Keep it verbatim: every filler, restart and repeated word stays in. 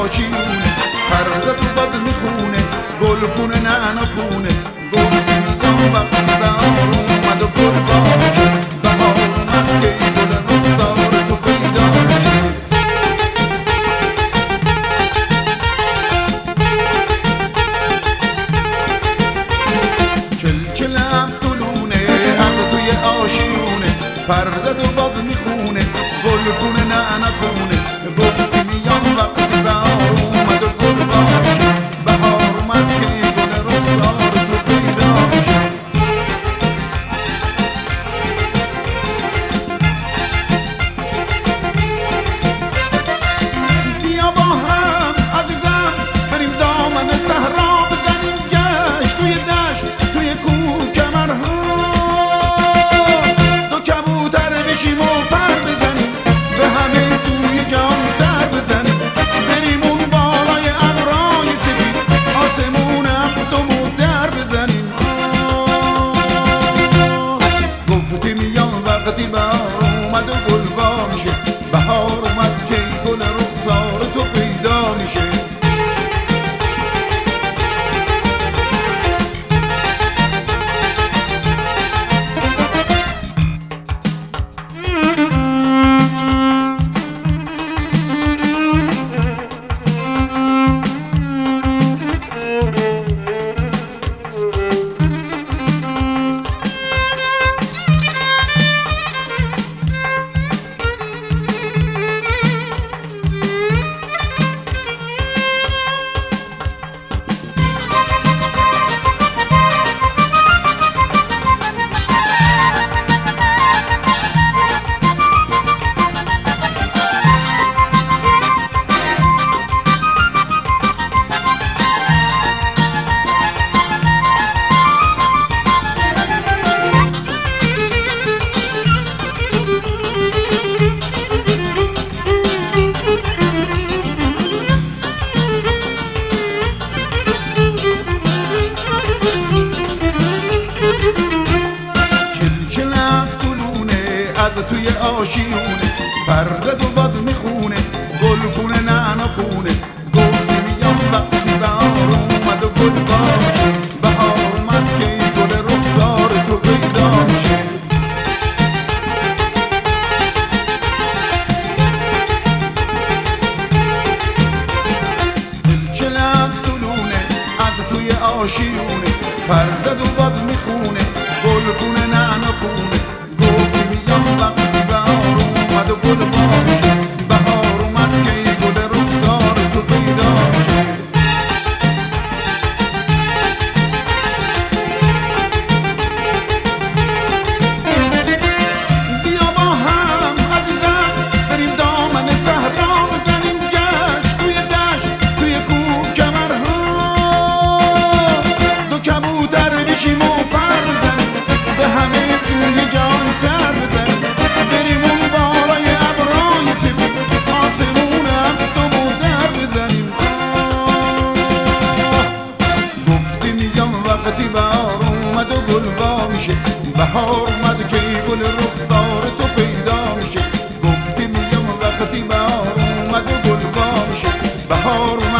آشیونه، پرده تو باز میخونه، گل پونه نه پونه. گل میگم وقتی بهار اومد و گل باشه، بهار اومد که گل رخسار تو پیدا میشه. چلچل افزونونه حق توی آشیونه، پرده تو باز میخونه، گل پونه نه پونه. گفتی میام وقتی بهار اومد و گل باشه، بهار اومد که گل رخسار تو پیدا میشه. بیا با هم عزیزم بریم دامن صحرا بزنیم گشت، توی دشت توی کوه کمرها دو کبوتر بشیم و پر بزنیم، به همه سوی جان سر بزنیم. بریم اون بالای ابرای سفید، آسمون افت و در بزنیم. گفتی میام وقتی بهار اومد و گل وا میشه، بهار اومد که گل رخسار تو پیدا میشه. از توی آشیونه، پرده تو باز میخونه، گل پونه نه پونه. گفتی میام وقتی بهار اومد و گل باشه، بهار اومد که گل رخسار تو پیدا میشه. چل افزونونه از توی آشیونه، پرده تو باز میخونه، گل پونه نه پونه. وقتی بهار اومد و گل باشه، بهار اومد که گل رخسار تو پیدا میشه. بیا با هم عزیزم بریم دامن صحرا بزنیم گشت، توی دشت توی کوه کمرها دو کبوتر بشیم و پر بزنیم، به همه سوی جان سر بزنیم. بریم اون بالای ابرای سفید، آسمون افت و در بزنیم. گفتی میام وقتی بهار اومد و گل وا میشه، بهار اومد که گل رخسار تو پیدا میشه. گفتی میام وقتی بهار اومد و گل وا میشه، بهار